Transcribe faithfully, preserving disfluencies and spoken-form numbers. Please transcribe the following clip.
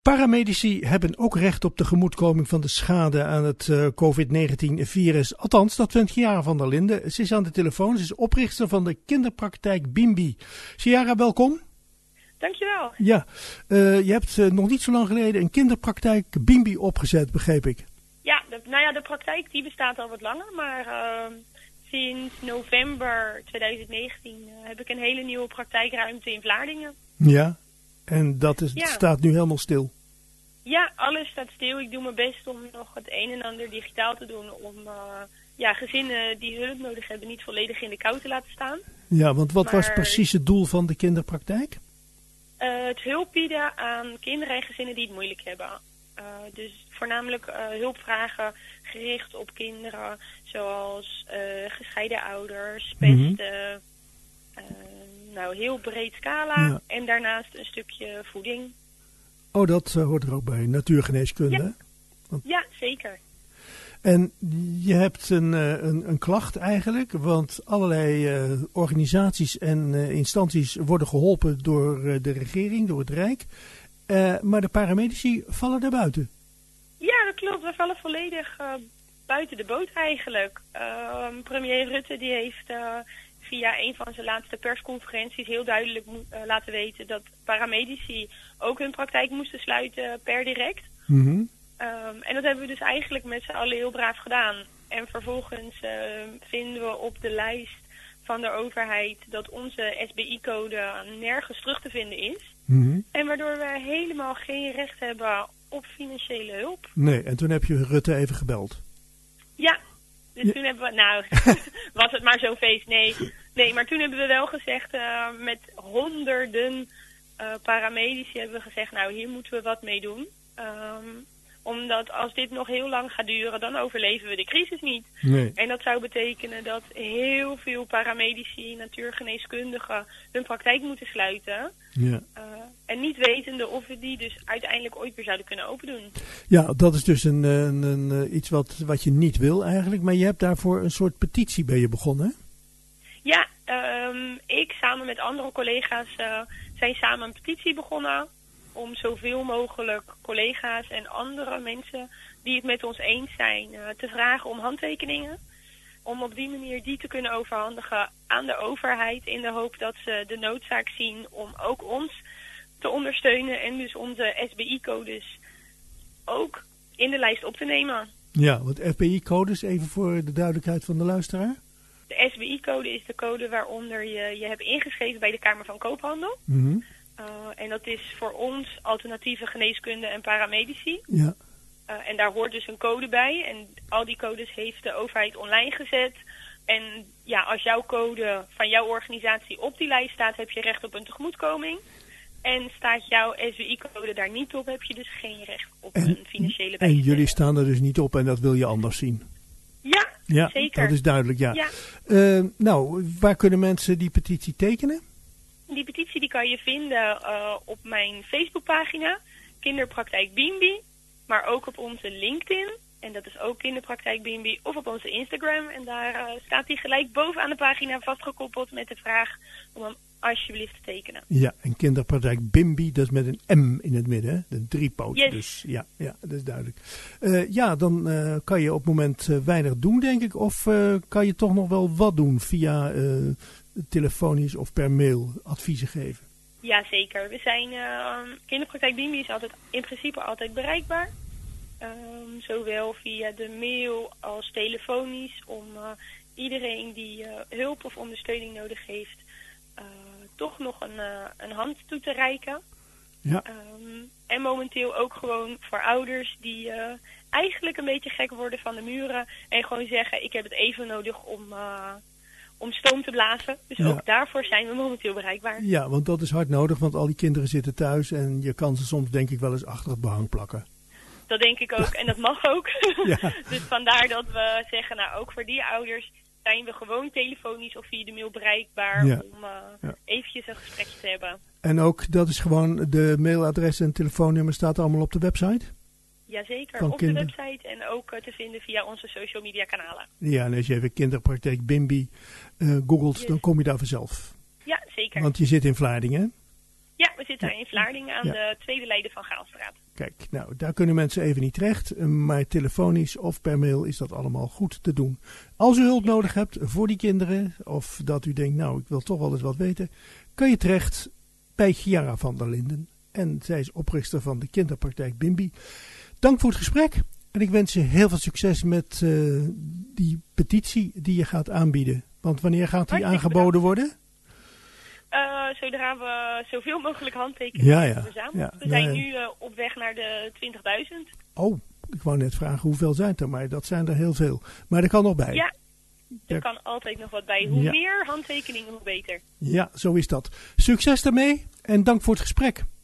Paramedici hebben ook recht op tegemoetkoming van de schade aan het uh, covid negentien virus. Althans, dat vindt Chiara van der Linden. Ze is aan de telefoon. Ze is oprichter van de kinderpraktijk Bimbi. Chiara, welkom. Dankjewel. Ja, uh, je hebt uh, nog niet zo lang geleden een kinderpraktijk Bimbi opgezet, begreep ik. Ja, de, nou ja, de praktijk die bestaat al wat langer, maar uh, sinds november twintig negentien uh, heb ik een hele nieuwe praktijkruimte in Vlaardingen. Ja, en dat is, ja. staat nu helemaal stil. Ja, alles staat stil. Ik doe mijn best om nog het een en ander digitaal te doen om uh, ja, gezinnen die hulp nodig hebben niet volledig in de kou te laten staan. Ja, want wat maar, was precies het doel van de kinderpraktijk? Uh, het hulp bieden aan kinderen en gezinnen die het moeilijk hebben. Uh, dus voornamelijk uh, hulpvragen gericht op kinderen zoals uh, gescheiden ouders, pesten, mm-hmm. uh, nou heel breed scala ja. En daarnaast een stukje voeding. Oh, dat uh, hoort er ook bij, natuurgeneeskunde. Ja, want... ja zeker. En je hebt een, een, een klacht eigenlijk, want allerlei uh, organisaties en uh, instanties worden geholpen door uh, de regering, door het Rijk. Uh, maar de paramedici vallen daar buiten. Ja, dat klopt. We vallen volledig uh, buiten de boot eigenlijk. Uh, premier Rutte die heeft uh, via een van zijn laatste persconferenties heel duidelijk mo- uh, laten weten dat paramedici ook hun praktijk moesten sluiten per direct. Mm-hmm. Um, en dat hebben we dus eigenlijk met z'n allen heel braaf gedaan. En vervolgens uh, vinden we op de lijst van de overheid dat onze S B I-code nergens terug te vinden is. Mm-hmm. En waardoor we helemaal geen recht hebben op financiële hulp. Nee, en toen heb je Rutte even gebeld. Ja, dus ja. toen hebben we, nou, was het maar zo'n feest? Nee, nee, maar toen hebben we wel gezegd, uh, met honderden uh, paramedici hebben we gezegd, nou hier moeten we wat mee doen. Um, Omdat als dit nog heel lang gaat duren, dan overleven we de crisis niet. Nee. En dat zou betekenen dat heel veel paramedici, natuurgeneeskundigen hun praktijk moeten sluiten. Ja. Uh, en niet wetende of we die dus uiteindelijk ooit weer zouden kunnen opendoen. Ja, dat is dus een, een, een, iets wat, wat je niet wil eigenlijk. Maar je hebt daarvoor een soort petitie bij je begonnen, hè? Ja, um, ik samen met andere collega's uh, zijn samen een petitie begonnen om zoveel mogelijk collega's en andere mensen die het met ons eens zijn uh, te vragen om handtekeningen. Om op die manier die te kunnen overhandigen aan de overheid in de hoop dat ze de noodzaak zien om ook ons te ondersteunen en dus onze S B I-codes ook in de lijst op te nemen. Ja, want F B I-codes, even voor de duidelijkheid van de luisteraar. De S B I-code is de code waaronder je je hebt ingeschreven bij de Kamer van Koophandel. Mm-hmm. Uh, en dat is voor ons alternatieve geneeskunde en paramedici. Ja. Uh, en daar hoort dus een code bij. En al die codes heeft de overheid online gezet. En ja, als jouw code van jouw organisatie op die lijst staat, heb je recht op een tegemoetkoming. En staat jouw S B I-code daar niet op, heb je dus geen recht op en, een financiële bijstand. En jullie staan er dus niet op en dat wil je anders zien? Ja, ja zeker. Dat is duidelijk, ja. ja. Uh, nou, waar kunnen mensen die petitie tekenen? Die petitie die kan je vinden uh, op mijn Facebookpagina, Kinderpraktijk Bimbi, maar ook op onze LinkedIn. En dat is ook Kinderpraktijk Bimbi, of op onze Instagram. En daar uh, staat die gelijk bovenaan de pagina vastgekoppeld met de vraag om hem alsjeblieft te tekenen. Ja, en Kinderpraktijk Bimbi, dat is met een M in het midden, hè? De driepoot. Yes. Dus ja, ja, dat is duidelijk. Uh, ja, dan uh, kan je op het moment uh, weinig doen, denk ik. Of uh, kan je toch nog wel wat doen via uh, telefonisch of per mail adviezen geven? Ja, zeker. We zijn, uh, Kinderpraktijk Bimbi is altijd, in principe altijd bereikbaar. Um, zowel via de mail als telefonisch om uh, iedereen die uh, hulp of ondersteuning nodig heeft uh, toch nog een, uh, een hand toe te reiken. Ja. Um, en momenteel ook gewoon voor ouders die uh, eigenlijk een beetje gek worden van de muren en gewoon zeggen ik heb het even nodig om, uh, om stoom te blazen. Dus ja. Ook daarvoor zijn we momenteel bereikbaar. Ja, want dat is hard nodig, want al die kinderen zitten thuis en je kan ze soms denk ik wel eens achter het behang plakken. Dat denk ik ook en dat mag ook. Ja. Dus vandaar dat we zeggen, nou ook voor die ouders zijn we gewoon telefonisch of via de mail bereikbaar ja. om uh, ja. eventjes een gesprekje te hebben. En ook, dat is gewoon, de mailadres en telefoonnummer staat allemaal op de website? Jazeker, Van op kinder. de website en ook uh, te vinden via onze social media kanalen. Ja, en als je even Kinderpraktijk Bimbi uh, googelt, yes. dan kom je daar vanzelf. Ja, zeker. Want je zit in Vlaardingen, hè? Ja, we zitten in Vlaardingen aan Ja. de tweede leden van Gaalstraat. Kijk, nou, daar kunnen mensen even niet terecht. Maar telefonisch of per mail is dat allemaal goed te doen. Als u hulp nodig hebt voor die kinderen, of dat u denkt, nou, ik wil toch wel eens wat weten, kan je terecht bij Chiara van der Linden. En zij is oprichter van de kinderpraktijk Bimbi. Dank voor het gesprek. En ik wens je heel veel succes met uh, die petitie die je gaat aanbieden. Want wanneer gaat die Hartstikke aangeboden bedankt. worden? Uh, zodra we zoveel mogelijk handtekeningen Ja, ja. hebben verzameld. Ja, we zijn nee. nu uh, op weg naar de twintigduizend. Oh, ik wou net vragen hoeveel zijn het er, maar dat zijn er heel veel. Maar er kan nog bij. Ja, er Ja. kan altijd nog wat bij. Hoe Ja. meer handtekeningen, hoe beter. Ja, zo is dat. Succes daarmee en dank voor het gesprek.